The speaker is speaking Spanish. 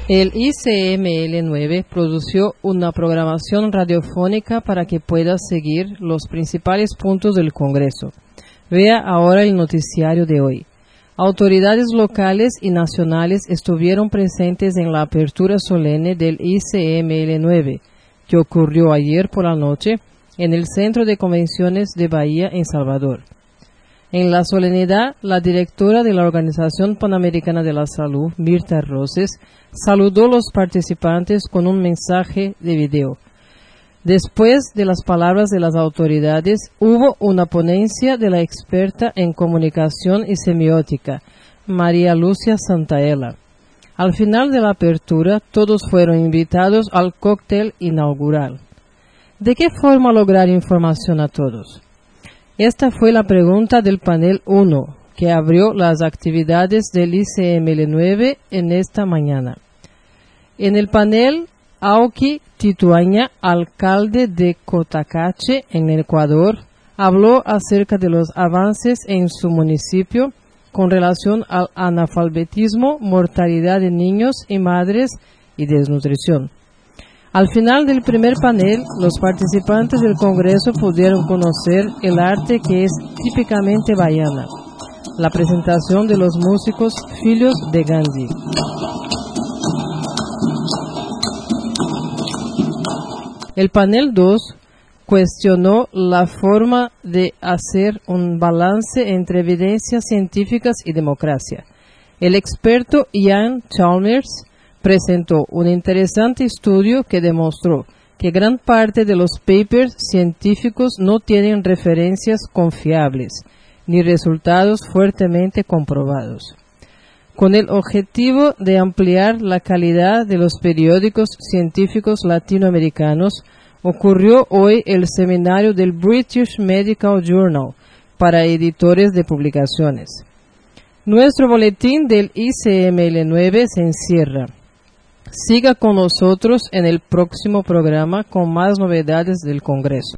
El ICML9 produjo una programación radiofónica para que pueda seguir los principales puntos del Congreso. Vea ahora el noticiario de hoy. Autoridades locales y nacionales estuvieron presentes en la apertura solemne del ICML9, que ocurrió ayer por la noche en el Centro de Convenciones de Bahía, en Salvador. En la solemnidad, la directora de la Organización Panamericana de la Salud, Mirta Roses, saludó a los participantes con un mensaje de video. Después de las palabras de las autoridades, hubo una ponencia de la experta en comunicación y semiótica, María Lucia Santaella. Al final de la apertura, todos fueron invitados al cóctel inaugural. ¿De qué forma lograr información a todos? Esta fue la pregunta del panel 1, que abrió las actividades del ICML9 en esta mañana. En el panel, Auqui Tituaña, alcalde de Cotacache, en Ecuador, habló acerca de los avances en su municipio con relación al analfabetismo, mortalidad de niños y madres y desnutrición. Al final del primer panel, los participantes del Congreso pudieron conocer el arte que es típicamente baiana, la presentación de los músicos Filhos de Gandhi. El panel 2 cuestionó la forma de hacer un balance entre evidencias científicas y democracia. El experto Ian Chalmers presentó un interesante estudio que demostró que gran parte de los papers científicos no tienen referencias confiables ni resultados fuertemente comprobados. Con el objetivo de ampliar la calidad de los periódicos científicos latinoamericanos, ocurrió hoy el seminario del British Medical Journal para editores de publicaciones. Nuestro boletín del ICML9 se encierra. Siga con nosotros en el próximo programa con más novedades del Congreso.